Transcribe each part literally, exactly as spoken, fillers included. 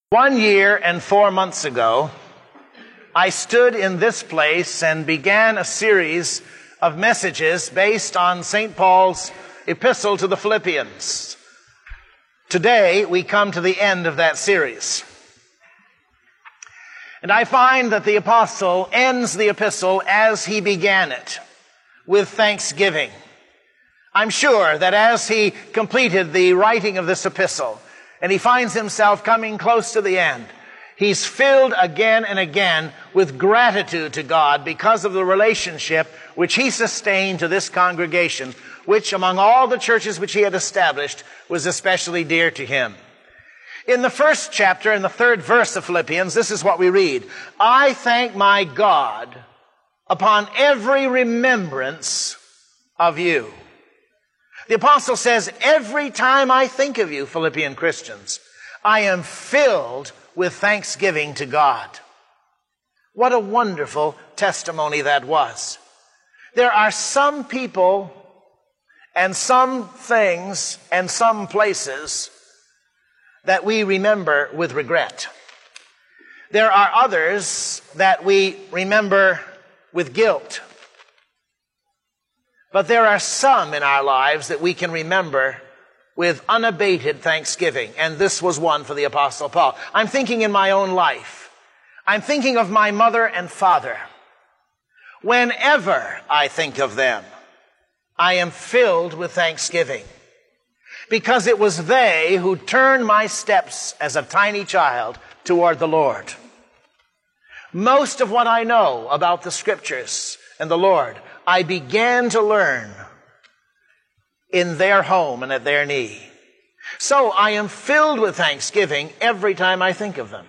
One year and four months ago, I stood in this place and began a series of messages based on Saint Paul's epistle to the Philippians. Today, we come to the end of that series. And I find that the apostle ends the epistle as he began it, with thanksgiving. I'm sure that as he completed the writing of this epistle, and he finds himself coming close to the end, he's filled again and again with gratitude to God because of the relationship which he sustained to this congregation, which among all the churches which he had established was especially dear to him. In the first chapter, in the third verse of Philippians, this is what we read. I thank my God upon every remembrance of you. The apostle says, every time I think of you, Philippian Christians, I am filled with thanksgiving to God. What a wonderful testimony that was. There are some people and some things and some places that we remember with regret. There are others that we remember with guilt. But there are some in our lives that we can remember with unabated thanksgiving. And this was one for the Apostle Paul. I'm thinking in my own life. I'm thinking of my mother and father. Whenever I think of them, I am filled with thanksgiving. Because it was they who turned my steps as a tiny child toward the Lord. Most of what I know about the Scriptures and the Lord, I began to learn in their home and at their knee. So I am filled with thanksgiving every time I think of them.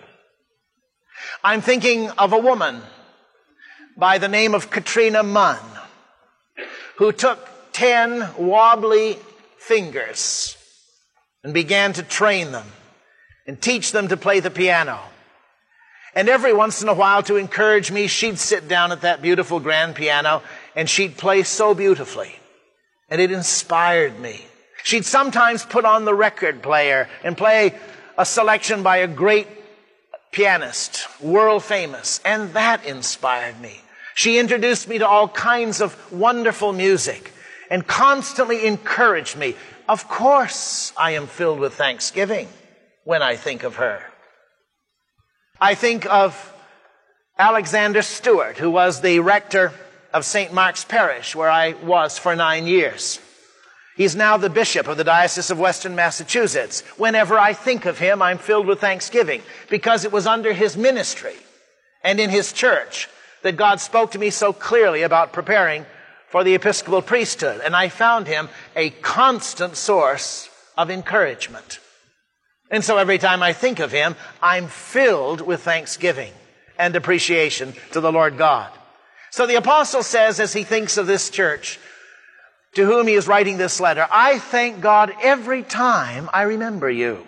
I'm thinking of a woman by the name of Katrina Munn, who took ten wobbly fingers and began to train them and teach them to play the piano. And every once in a while, to encourage me, she'd sit down at that beautiful grand piano and she'd play so beautifully. And it inspired me. She'd sometimes put on the record player and play a selection by a great pianist, world famous. And that inspired me. She introduced me to all kinds of wonderful music and constantly encouraged me. Of course, I am filled with thanksgiving when I think of her. I think of Alexander Stewart, who was the rector of Saint Mark's Parish, where I was for nine years. He's now the bishop of the Diocese of Western Massachusetts. Whenever I think of him, I'm filled with thanksgiving, because it was under his ministry and in his church that God spoke to me so clearly about preparing for the Episcopal priesthood, and I found him a constant source of encouragement. And so every time I think of him, I'm filled with thanksgiving and appreciation to the Lord God. So the apostle says, as he thinks of this church to whom he is writing this letter, I thank God every time I remember you.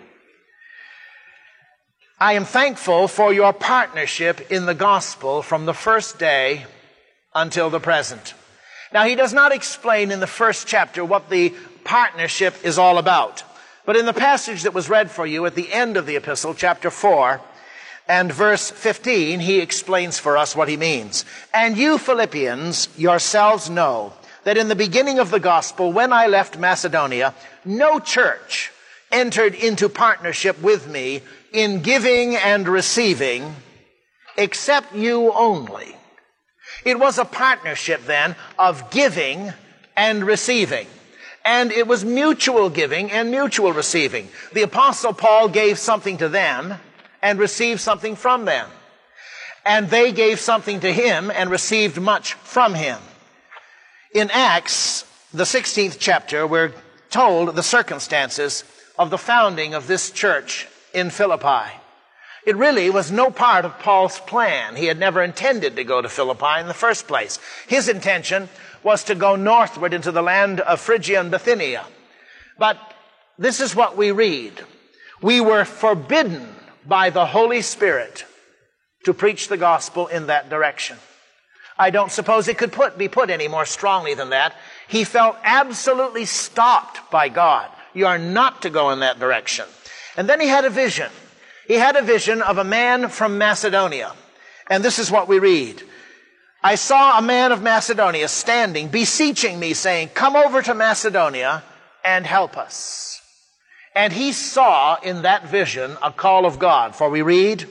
I am thankful for your partnership in the gospel from the first day until the present. Now, he does not explain in the first chapter what the partnership is all about. But in the passage that was read for you at the end of the epistle, chapter four, and verse fifteen, he explains for us what he means. And you Philippians yourselves know that in the beginning of the gospel, when I left Macedonia, no church entered into partnership with me in giving and receiving, except you only. It was a partnership then of giving and receiving. And it was mutual giving and mutual receiving. The Apostle Paul gave something to them and received something from them. And they gave something to him and received much from him. In Acts, the sixteenth chapter, we're told the circumstances of the founding of this church in Philippi. It really was no part of Paul's plan. He had never intended to go to Philippi in the first place. His intention was to go northward into the land of Phrygia and Bithynia. But this is what we read. We were forbidden by the Holy Spirit to preach the gospel in that direction. I don't suppose it could put, be put any more strongly than that. He felt absolutely stopped by God. You are not to go in that direction. And then he had a vision. He had a vision of a man from Macedonia. And this is what we read. I saw a man of Macedonia standing, beseeching me, saying, come over to Macedonia and help us. And he saw in that vision a call of God. For we read,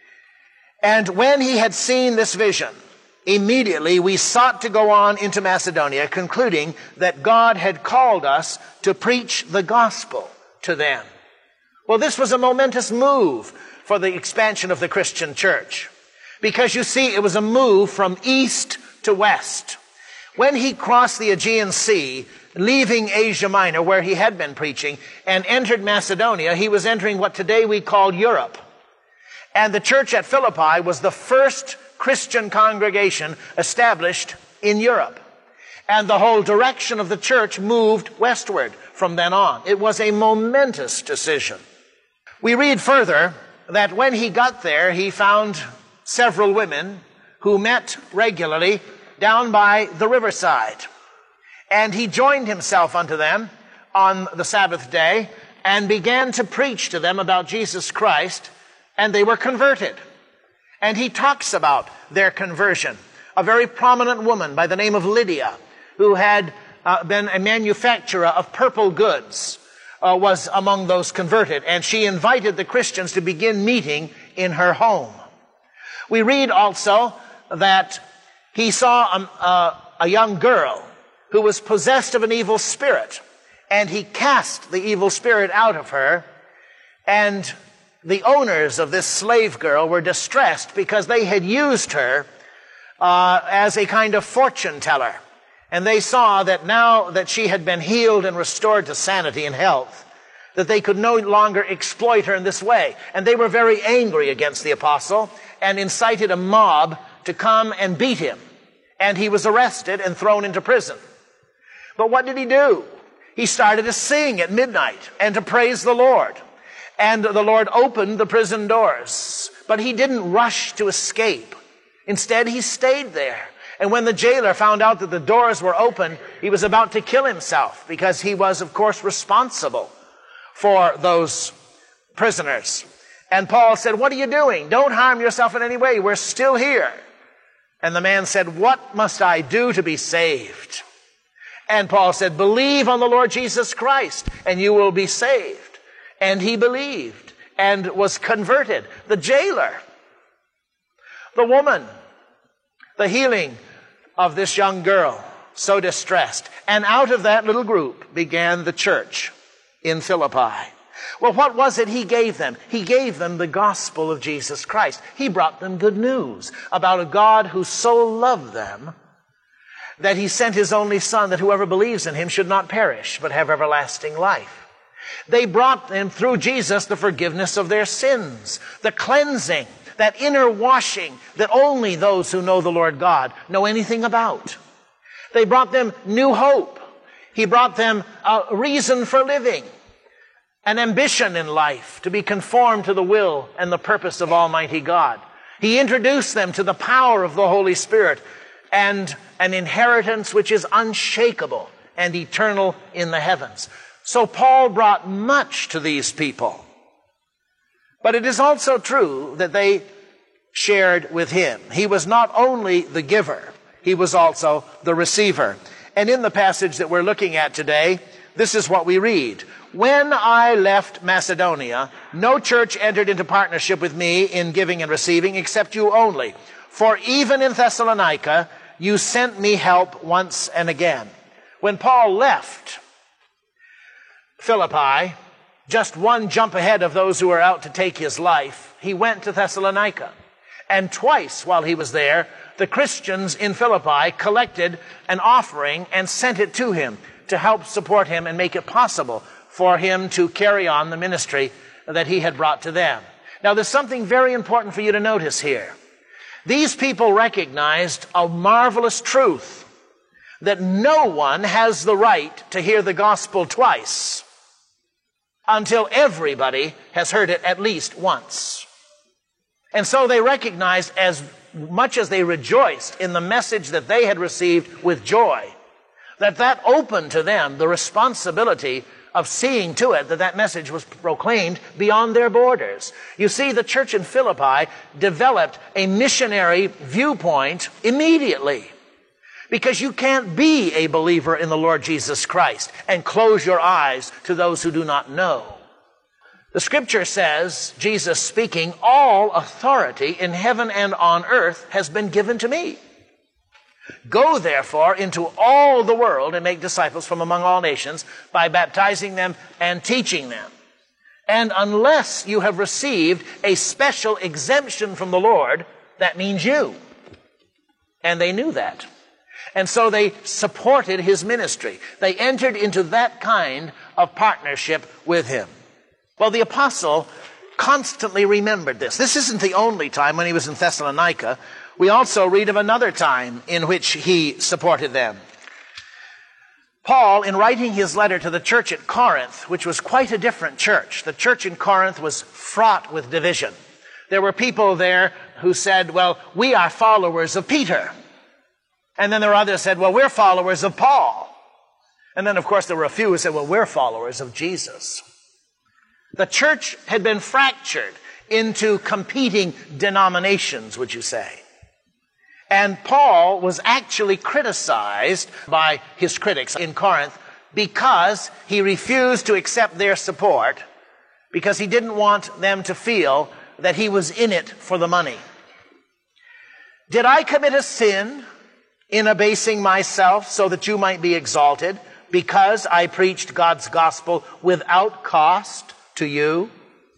and when he had seen this vision, immediately we sought to go on into Macedonia, concluding that God had called us to preach the gospel to them. Well, this was a momentous move for the expansion of the Christian church. Because you see, it was a move from east to west. When he crossed the Aegean Sea, leaving Asia Minor, where he had been preaching, and entered Macedonia, he was entering what today we call Europe. And the church at Philippi was the first Christian congregation established in Europe. And the whole direction of the church moved westward from then on. It was a momentous decision. We read further that when he got there, he found several women who met regularly down by the riverside. And he joined himself unto them on the Sabbath day and began to preach to them about Jesus Christ, and they were converted. And he talks about their conversion. A very prominent woman by the name of Lydia, who had uh, been a manufacturer of purple goods, uh, was among those converted. And she invited the Christians to begin meeting in her home. We read also that he saw a, a, a young girl who was possessed of an evil spirit, and he cast the evil spirit out of her, and the owners of this slave girl were distressed because they had used her uh, as a kind of fortune teller, and they saw that now that she had been healed and restored to sanity and health, that they could no longer exploit her in this way. And they were very angry against the apostle and incited a mob to come and beat him. And he was arrested and thrown into prison. But what did he do? He started to sing at midnight and to praise the Lord. And the Lord opened the prison doors. But he didn't rush to escape. Instead, he stayed there. And when the jailer found out that the doors were open, he was about to kill himself because he was, of course, responsible for those prisoners. And Paul said, what are you doing? Don't harm yourself in any way. We're still here. And the man said, what must I do to be saved? And Paul said, believe on the Lord Jesus Christ, and you will be saved. And he believed and was converted. The jailer, the woman, the healing of this young girl, so distressed. And out of that little group began the church in Philippi. Well, what was it he gave them? He gave them the gospel of Jesus Christ. He brought them good news about a God who so loved them that he sent his only Son, that whoever believes in him should not perish, but have everlasting life. They brought them through Jesus the forgiveness of their sins, the cleansing, that inner washing that only those who know the Lord God know anything about. They brought them new hope. He brought them a reason for living, an ambition in life to be conformed to the will and the purpose of Almighty God. He introduced them to the power of the Holy Spirit and an inheritance which is unshakable and eternal in the heavens. So Paul brought much to these people. But it is also true that they shared with him. He was not only the giver, he was also the receiver. And in the passage that we're looking at today, this is what we read. When I left Macedonia, no church entered into partnership with me in giving and receiving, except you only. For even in Thessalonica, you sent me help once and again. When Paul left Philippi, just one jump ahead of those who were out to take his life, he went to Thessalonica. And twice while he was there, the Christians in Philippi collected an offering and sent it to him to help support him and make it possible for him to carry on the ministry that he had brought to them. Now, there's something very important for you to notice here. These people recognized a marvelous truth, that no one has the right to hear the gospel twice until everybody has heard it at least once. And so they recognized, as much as they rejoiced in the message that they had received with joy, that that opened to them the responsibility of seeing to it that that message was proclaimed beyond their borders. You see, the church in Philippi developed a missionary viewpoint immediately, because you can't be a believer in the Lord Jesus Christ and close your eyes to those who do not know. The scripture says, Jesus speaking, all authority in heaven and on earth has been given to me. Go therefore into all the world and make disciples from among all nations by baptizing them and teaching them. And unless you have received a special exemption from the Lord, that means you. And they knew that. And so they supported his ministry. They entered into that kind of partnership with him. Well, the apostle constantly remembered this. This isn't the only time when he was in Thessalonica. We also read of another time in which he supported them. Paul, in writing his letter to the church at Corinth, which was quite a different church, the church in Corinth was fraught with division. There were people there who said, well, we are followers of Peter. And then there were others who said, well, we're followers of Paul. And then, of course, there were a few who said, well, we're followers of Jesus. The church had been fractured into competing denominations, would you say? And Paul was actually criticized by his critics in Corinth because he refused to accept their support, because he didn't want them to feel that he was in it for the money. Did I commit a sin in abasing myself so that you might be exalted, because I preached God's gospel without cost to you?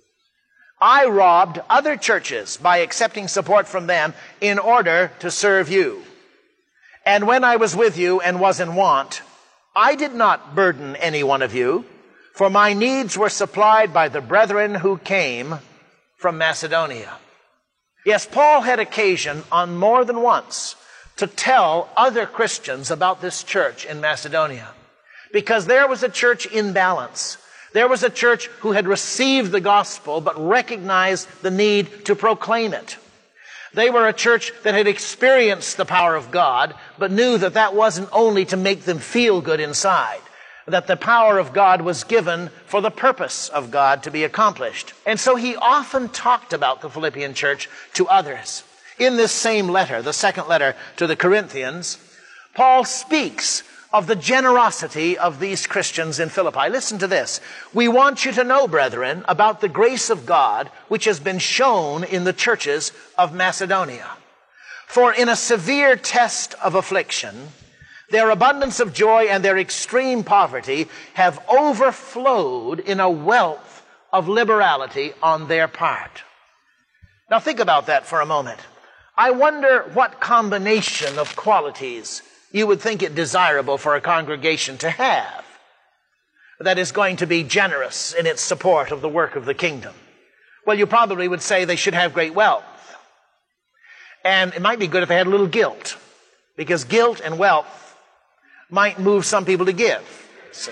I robbed other churches by accepting support from them in order to serve you. And when I was with you and was in want, I did not burden any one of you, for my needs were supplied by the brethren who came from Macedonia. Yes, Paul had occasion on more than once to tell other Christians about this church in Macedonia, because there was a church in balance. There was a church who had received the gospel but recognized the need to proclaim it. They were a church that had experienced the power of God but knew that that wasn't only to make them feel good inside, that the power of God was given for the purpose of God to be accomplished. And so he often talked about the Philippian church to others. In this same letter, the second letter to the Corinthians, Paul speaks of the generosity of these Christians in Philippi. Listen to this. We want you to know, brethren, about the grace of God which has been shown in the churches of Macedonia. For in a severe test of affliction, their abundance of joy and their extreme poverty have overflowed in a wealth of liberality on their part. Now think about that for a moment. I wonder what combination of qualities you would think it desirable for a congregation to have that is going to be generous in its support of the work of the kingdom. Well, you probably would say they should have great wealth. And it might be good if they had a little guilt, because guilt and wealth might move some people to give. So.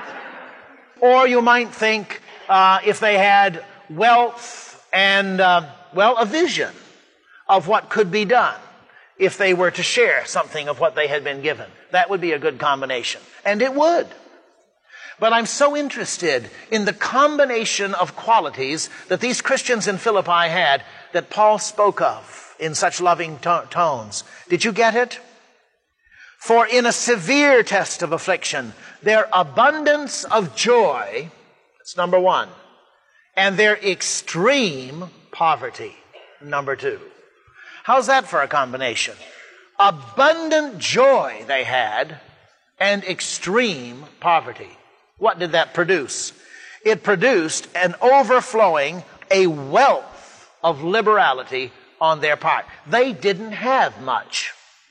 Or you might think uh, if they had wealth and, uh, well, a vision of what could be done if they were to share something of what they had been given. That would be a good combination. And it would. But I'm so interested in the combination of qualities that these Christians in Philippi had that Paul spoke of in such loving to- tones. Did you get it? For in a severe test of affliction, their abundance of joy, that's number one, and their extreme poverty, number two. How's that for a combination? Abundant joy they had and extreme poverty. What did that produce? It produced an overflowing, a wealth of liberality on their part. They didn't have much.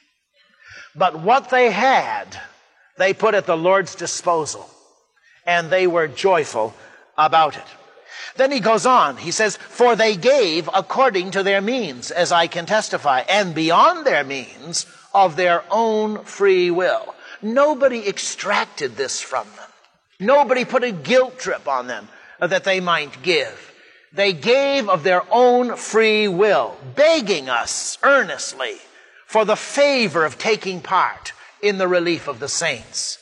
But what they had, they put at the Lord's disposal. And they were joyful about it. Then he goes on. He says, for they gave according to their means, as I can testify, and beyond their means of their own free will. Nobody extracted this from them. Nobody put a guilt trip on them that they might give. They gave of their own free will, begging us earnestly for the favor of taking part in the relief of the saints.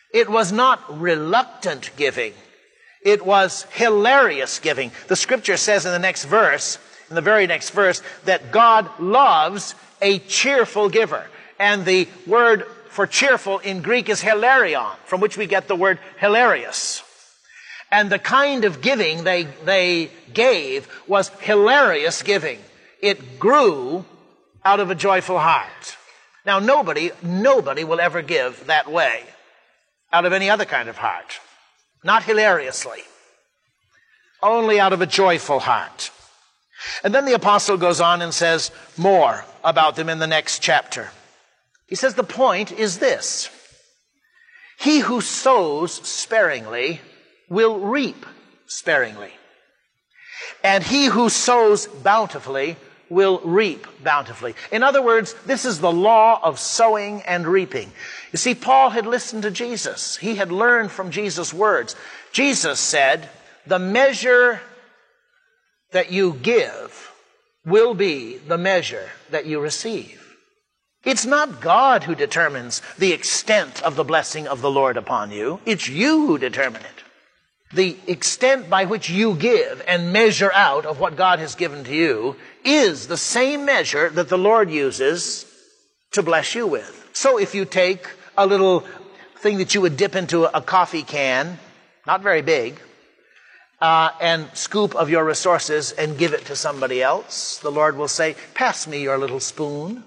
It was not reluctant giving. It was hilarious giving. The scripture says in the next verse, in the very next verse, that God loves a cheerful giver. And the word for cheerful in Greek is hilarion, from which we get the word hilarious. And the kind of giving they, they gave was hilarious giving. It grew out of a joyful heart. Now, nobody, nobody will ever give that way out of any other kind of heart. Not hilariously. Only out of a joyful heart. And then the apostle goes on and says more about them in the next chapter. He says the point is this: he who sows sparingly will reap sparingly, and he who sows bountifully will reap bountifully. In other words, this is the law of sowing and reaping. You see, Paul had listened to Jesus. He had learned from Jesus' words. Jesus said, the measure that you give will be the measure that you receive. It's not God who determines the extent of the blessing of the Lord upon you. It's you who determine it. The extent by which you give and measure out of what God has given to you is the same measure that the Lord uses to bless you with. So if you take a little thing that you would dip into a coffee can, not very big, uh, and scoop of your resources and give it to somebody else, the Lord will say, pass me your little spoon.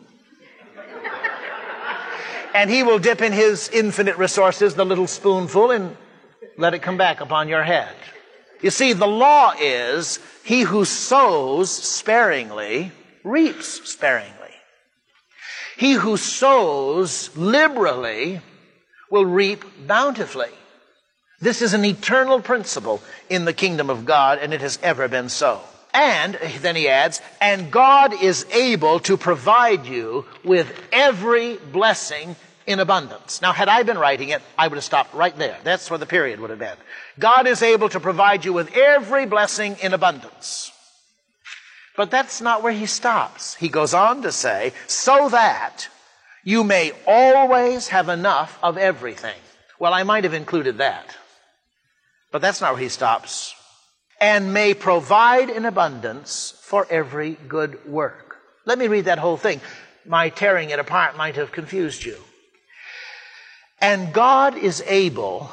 And he will dip in his infinite resources the little spoonful and let it come back upon your head. You see, the law is, he who sows sparingly reaps sparingly. He who sows liberally will reap bountifully. This is an eternal principle in the kingdom of God, and it has ever been so. And, then he adds, and God is able to provide you with every blessing in abundance. Now, had I been writing it, I would have stopped right there. That's where the period would have been. God is able to provide you with every blessing in abundance. But that's not where he stops. He goes on to say, so that you may always have enough of everything. Well, I might have included that. But that's not where he stops. And may provide in abundance for every good work. Let me read that whole thing. My tearing it apart might have confused you. And God is able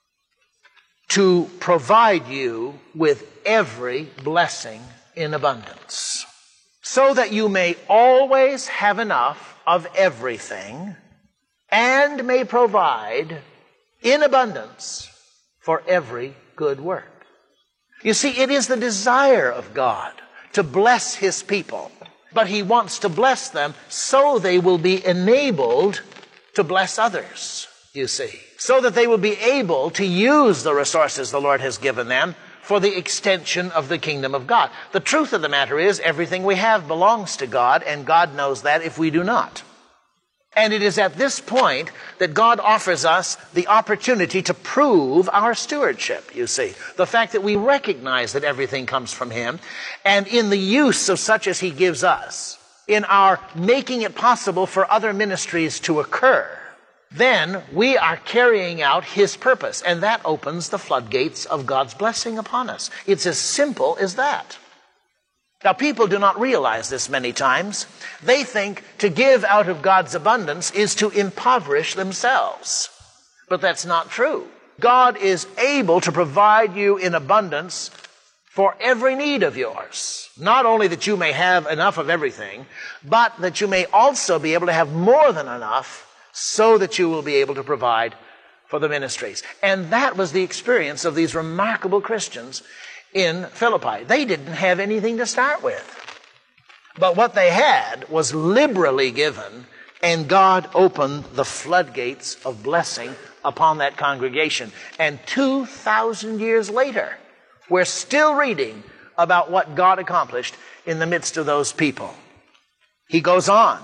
to provide you with every blessing in abundance, so that you may always have enough of everything, and may provide in abundance for every good work. You see, it is the desire of God to bless his people, but he wants to bless them so they will be enabled to bless others, you see, so that they will be able to use the resources the Lord has given them for the extension of the kingdom of God. The truth of the matter is, everything we have belongs to God, and God knows that if we do not. And it is at this point that God offers us the opportunity to prove our stewardship, you see. The fact that we recognize that everything comes from him, and in the use of such as he gives us, in our making it possible for other ministries to occur, then we are carrying out his purpose, and that opens the floodgates of God's blessing upon us. It's as simple as that. Now, people do not realize this many times. They think to give out of God's abundance is to impoverish themselves. But that's not true. God is able to provide you in abundance for every need of yours. Not only that you may have enough of everything, but that you may also be able to have more than enough so that you will be able to provide for the ministries. And that was the experience of these remarkable Christians in Philippi. They didn't have anything to start with. But what they had was liberally given, and God opened the floodgates of blessing upon that congregation. And two thousand years later, we're still reading about what God accomplished in the midst of those people. He goes on.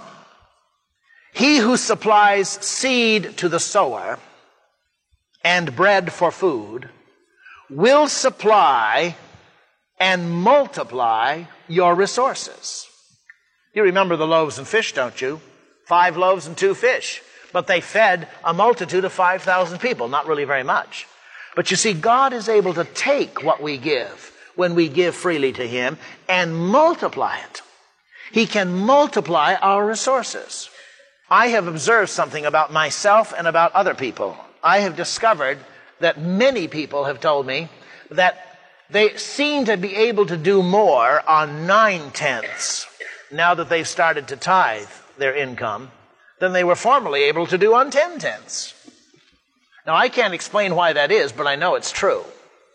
He who supplies seed to the sower and bread for food will supply and multiply your resources. You remember the loaves and fish, don't you? Five loaves and two fish. But they fed a multitude of five thousand people, not really very much. But you see, God is able to take what we give when we give freely to Him and multiply it. He can multiply our resources. I have observed something about myself and about other people. I have discovered that many people have told me that they seem to be able to do more on nine-tenths now that they've started to tithe their income than they were formerly able to do on ten-tenths. Now, I can't explain why that is, but I know it's true.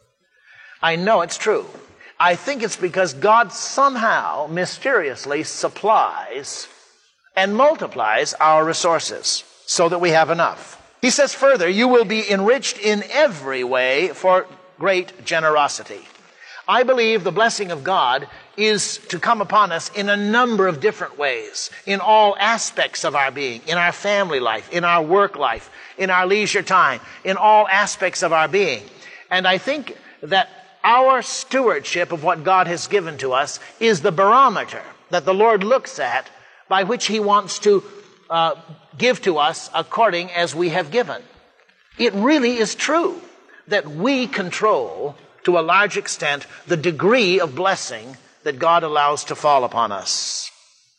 I know it's true. I think it's because God somehow mysteriously supplies and multiplies our resources so that we have enough. He says further, you will be enriched in every way for great generosity. I believe the blessing of God is to come upon us in a number of different ways, in all aspects of our being, in our family life, in our work life, in our leisure time, in all aspects of our being. And I think that our stewardship of what God has given to us is the barometer that the Lord looks at by which He wants to uh, give to us according as we have given. It really is true that we control, to a large extent, the degree of blessing that God allows to fall upon us.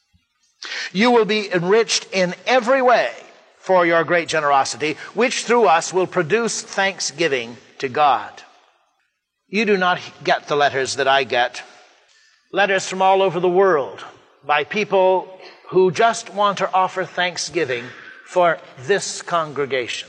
You will be enriched in every way for your great generosity, which through us will produce thanksgiving to God. You do not get the letters that I get. Letters from all over the world by people who just want to offer thanksgiving for this congregation.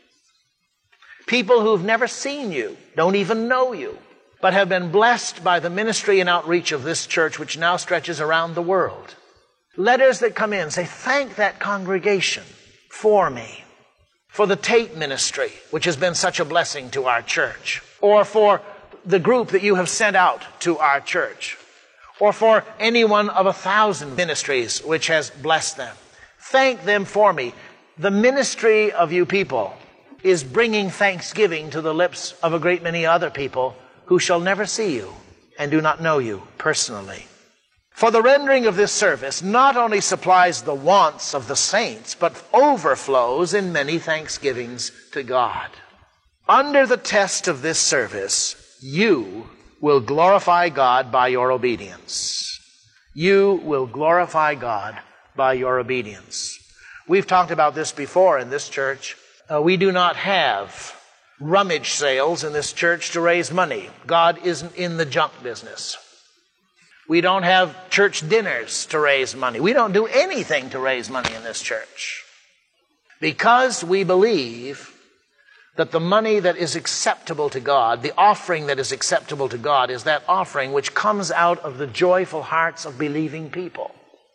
People who've never seen you, don't even know you, but have been blessed by the ministry and outreach of this church, which now stretches around the world. Letters that come in say, thank that congregation for me, for the Tate ministry, which has been such a blessing to our church, or for the group that you have sent out to our church, or for any one of a thousand ministries which has blessed them. Thank them for me. The ministry of you people is bringing thanksgiving to the lips of a great many other people who shall never see you and do not know you personally. For the rendering of this service not only supplies the wants of the saints, but overflows in many thanksgivings to God. Under the test of this service, you will glorify God by your obedience. You will glorify God by your obedience. We've talked about this before in this church. Uh, we do not have rummage sales in this church to raise money. God isn't in the junk business. We don't have church dinners to raise money. We don't do anything to raise money in this church. Because we believe that the money that is acceptable to God, the offering that is acceptable to God, is that offering which comes out of the joyful hearts of believing people.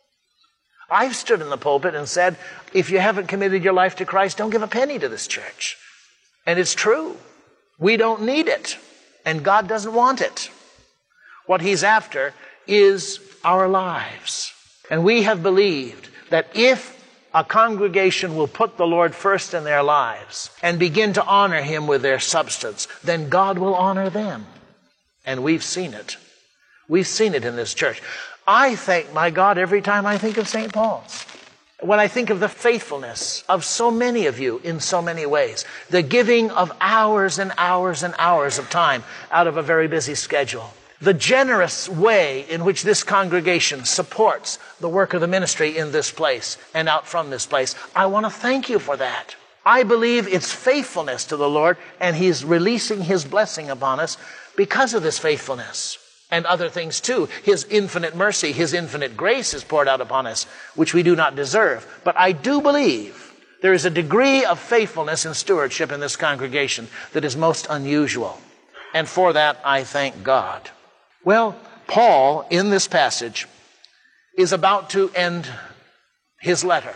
I've stood in the pulpit and said, if you haven't committed your life to Christ, don't give a penny to this church. And it's true. We don't need it. And God doesn't want it. What He's after is our lives. And we have believed that if a congregation will put the Lord first in their lives and begin to honor Him with their substance, then God will honor them. And we've seen it. We've seen it in this church. I thank my God every time I think of Saint Paul's. When I think of the faithfulness of so many of you in so many ways, the giving of hours and hours and hours of time out of a very busy schedule, the generous way in which this congregation supports the work of the ministry in this place and out from this place, I want to thank you for that. I believe it's faithfulness to the Lord, and He's releasing His blessing upon us because of this faithfulness. And other things too. His infinite mercy, His infinite grace is poured out upon us, which we do not deserve. But I do believe there is a degree of faithfulness and stewardship in this congregation that is most unusual. And for that, I thank God. Well, Paul, in this passage, is about to end his letter.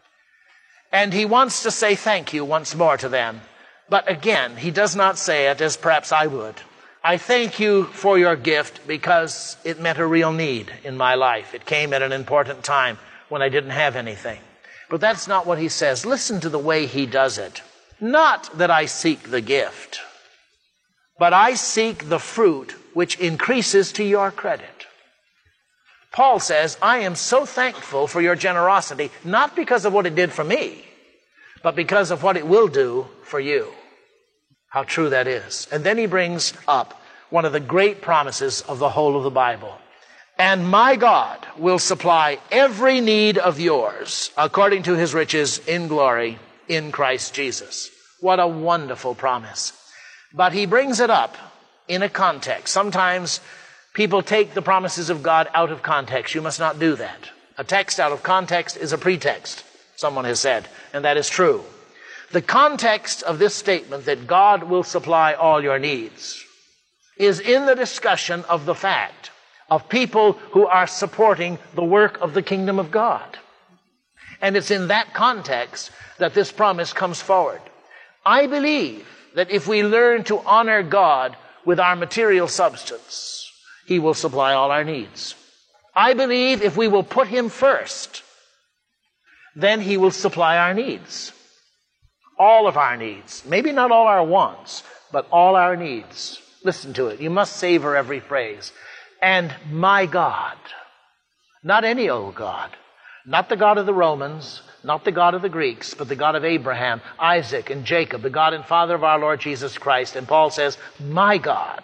And he wants to say thank you once more to them. But again, he does not say it as perhaps I would. I thank you for your gift because it met a real need in my life. It came at an important time when I didn't have anything. But that's not what he says. Listen to the way he does it. Not that I seek the gift, but I seek the fruit which increases to your credit. Paul says, I am so thankful for your generosity, not because of what it did for me, but because of what it will do for you. How true that is. And then he brings up one of the great promises of the whole of the Bible. And my God will supply every need of yours according to his riches in glory in Christ Jesus. What a wonderful promise. But he brings it up in a context. Sometimes people take the promises of God out of context. You must not do that. A text out of context is a pretext, someone has said, and that is true. The context of this statement that God will supply all your needs is in the discussion of the fact of people who are supporting the work of the kingdom of God. And it's in that context that this promise comes forward. I believe that if we learn to honor God with our material substance, he will supply all our needs. I believe if we will put him first, then he will supply our needs. All of our needs. Maybe not all our wants, but all our needs. Listen to it. You must savor every phrase. And my God. Not any old God. Not the God of the Romans, not the God of the Greeks, but the God of Abraham, Isaac, and Jacob, the God and Father of our Lord Jesus Christ. And Paul says, my God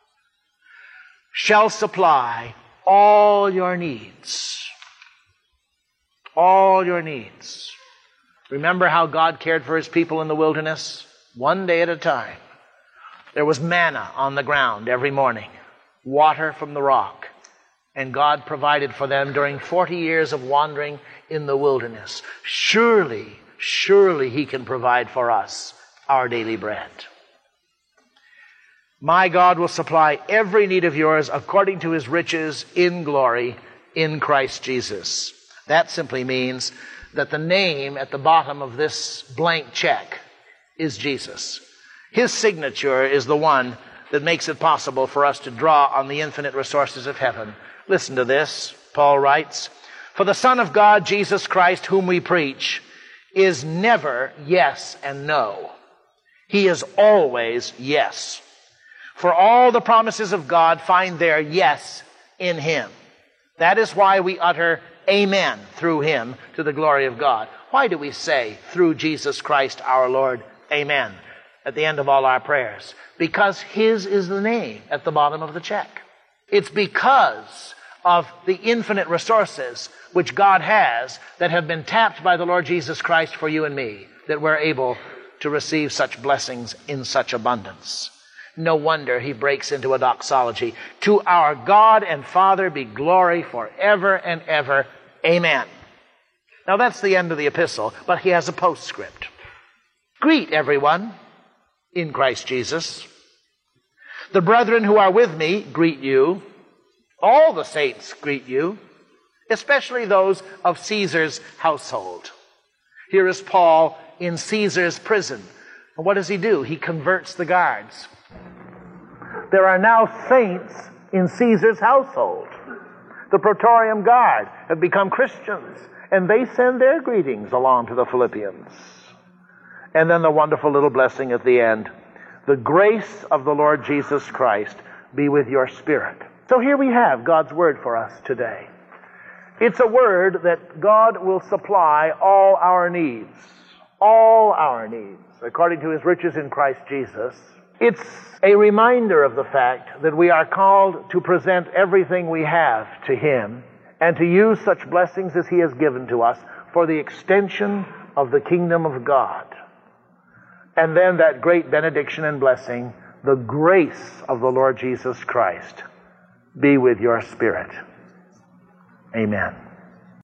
shall supply all your needs. All your needs. Remember how God cared for his people in the wilderness? One day at a time. There was manna on the ground every morning, water from the rock. And God provided for them during forty years of wandering in the wilderness. Surely, surely he can provide for us our daily bread. My God will supply every need of yours according to his riches in glory in Christ Jesus. That simply means that the name at the bottom of this blank check is Jesus. His signature is the one that makes it possible for us to draw on the infinite resources of heaven. Listen to this. Paul writes, for the Son of God, Jesus Christ, whom we preach, is never yes and no. He is always yes. For all the promises of God find their yes in him. That is why we utter amen through him to the glory of God. Why do we say through Jesus Christ our Lord, amen, at the end of all our prayers? Because his is the name at the bottom of the check. It's because of the infinite resources which God has that have been tapped by the Lord Jesus Christ for you and me that we're able to receive such blessings in such abundance. No wonder he breaks into a doxology. To our God and Father be glory forever and ever. Amen. Now that's the end of the epistle, but he has a postscript. Greet everyone in Christ Jesus. The brethren who are with me greet you. All the saints greet you, especially those of Caesar's household. Here is Paul in Caesar's prison. And what does he do? He converts the guards. There are now saints in Caesar's household. The Praetorian Guard have become Christians, and they send their greetings along to the Philippians. And then the wonderful little blessing at the end. The grace of the Lord Jesus Christ be with your spirit. So here we have God's word for us today. It's a word that God will supply all our needs. All our needs, according to his riches in Christ Jesus. It's a reminder of the fact that we are called to present everything we have to him and to use such blessings as he has given to us for the extension of the kingdom of God. And then that great benediction and blessing, the grace of the Lord Jesus Christ be with your spirit. Amen.